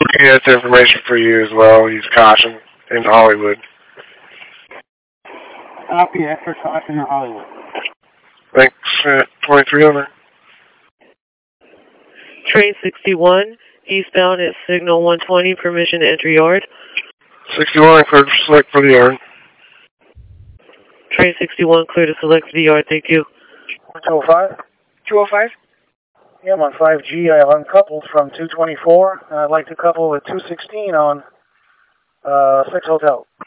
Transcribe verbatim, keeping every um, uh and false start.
Yeah, that's information for you as well. Use caution in Hollywood. Copy, extra caution in Hollywood. Thanks, uh, twenty-three hundred. Train sixty-one, eastbound at signal one twenty, permission to enter yard. sixty-one, clear to select for the yard. Train sixty-one, clear to select for the yard, thank you. two oh five? two oh five? Yeah, I'm on five G. I have uncoupled from two twenty-four, and I'd like to couple with two sixteen on uh, six Hotel.